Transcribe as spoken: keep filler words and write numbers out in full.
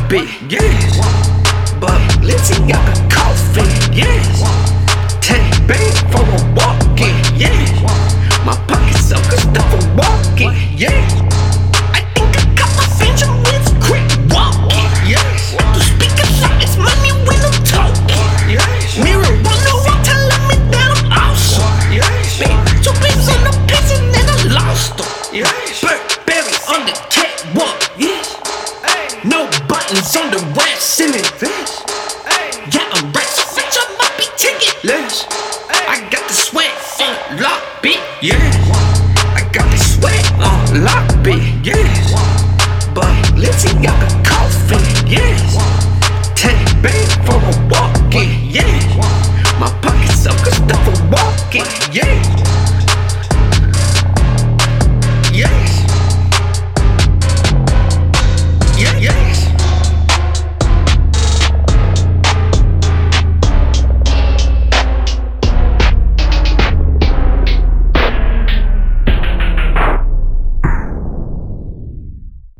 bitch, yes. But Lindsay got the coffee, yes. Ten bang for a walk-in, yes. My pockets so good stuff for walking, yes. I think I got my Benjamin's quick walking, yes. The speakers like it's money when I'm talking, yes. Mirror on the wall telling me that I'm awesome, yes. Two pins on the piece and then I lost them, yes. Burberry on the catwalk, yes. No buttons on the rest in it, yes. Yeah, I'm rich, rich, I might be ticketless. I got the sweat on lock, bitch, yes. I got the sweat on lock, bitch, yes. But Lindsay got the coffee, yes. Ten bang for a